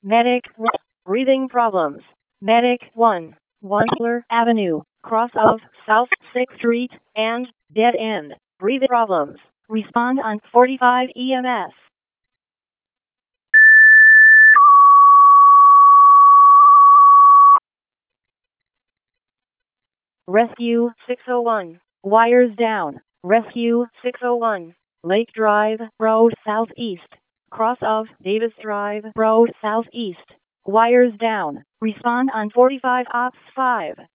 Medic 1. Breathing problems. Medic 1. Wansler Avenue, cross of South 6th Street, and dead end. Breathing problems. Respond on 45 EMS. Rescue 601. Wires down. Rescue 601. Lake Drive Road Southeast. Cross of Davis Drive Road Southeast. Wires down. Respond on 45 Ops 5.